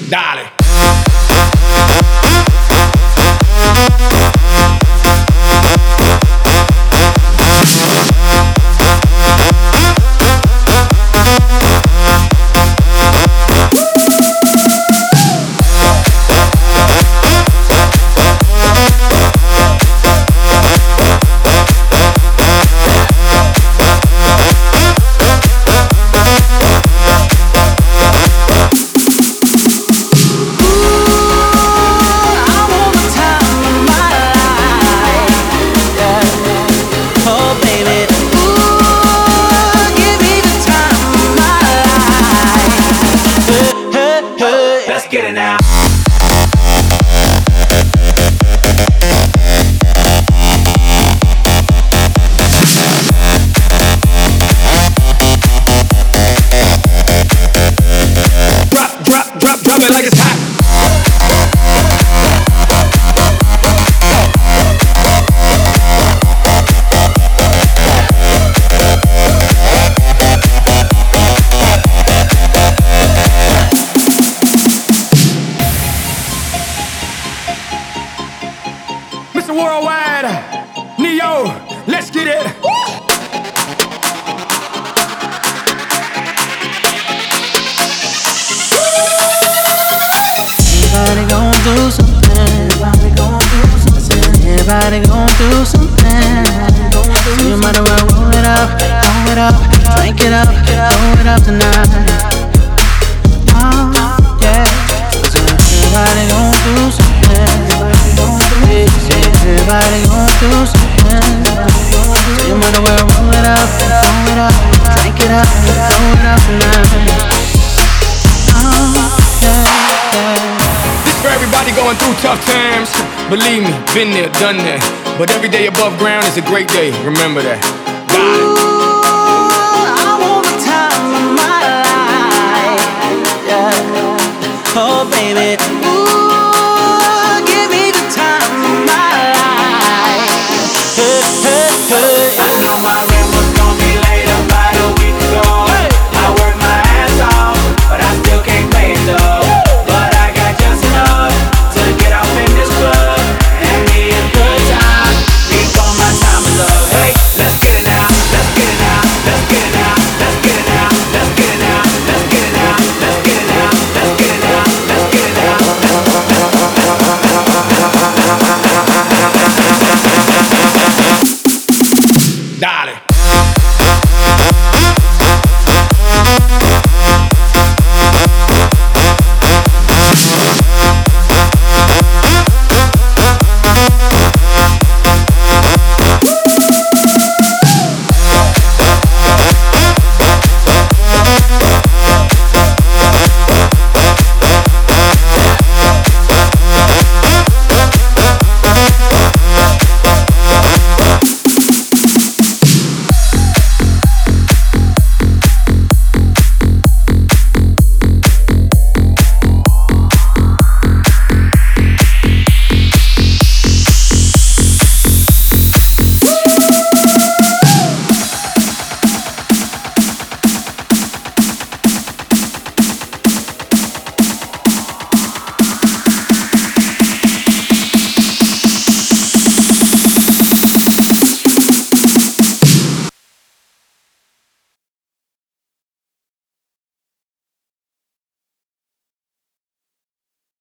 Dale. Drop it like it's hot. Mr. Worldwide, Neo, let's get it. Everybody gon' do something. Everybody gon' do something. Everybody gon' do something. So you might as well roll it up, drink it up, roll it up tonight. Oh yeah. So everybody gon' do something. Everybody gon' do something. So you might as well roll it up, drink it up, roll it up tonight. Oh yeah. For everybody going through tough times, believe me, been there, done that. But every day above ground is a great day, remember that. Got it. Ooh, I want the time of my life, yeah. Oh baby, ooh.